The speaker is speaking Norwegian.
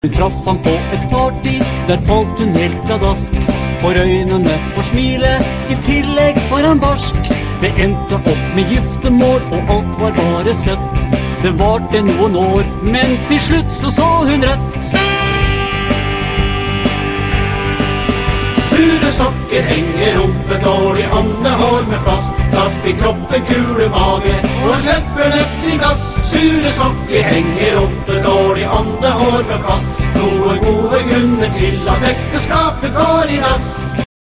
Hun traff han på et party, der falt hun helt pladask. For øynene, for smilet, i tillegg var han barsk. Det endte opp med giftermål, og alt var bare søtt. Det varte noen år, men til slutt så hun rødt. Sure sokker, henger rumpe, dårlig andehår med flask. Trapp i kroppen, kule mage, og slipper lett sin gass. Sure sokker, henger rumpe, dårlig andehår med flask. Noen gode grunner til at ekteskapet går i dass.